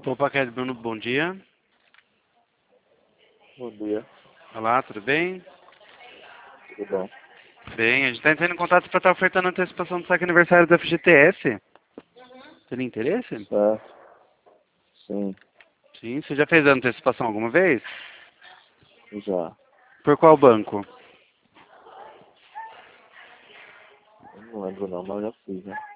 Opa, Kelly Bruno, bom dia. Bom dia, Olá, tudo bem? tudo bom? Bem, a gente está entrando em contato para estar ofertando a antecipação do saque aniversário do FGTS. Teria interesse? Certo, sim, Sim, você já fez a antecipação alguma vez? já. Por qual banco? Eu não lembro não, mas já fiz, né?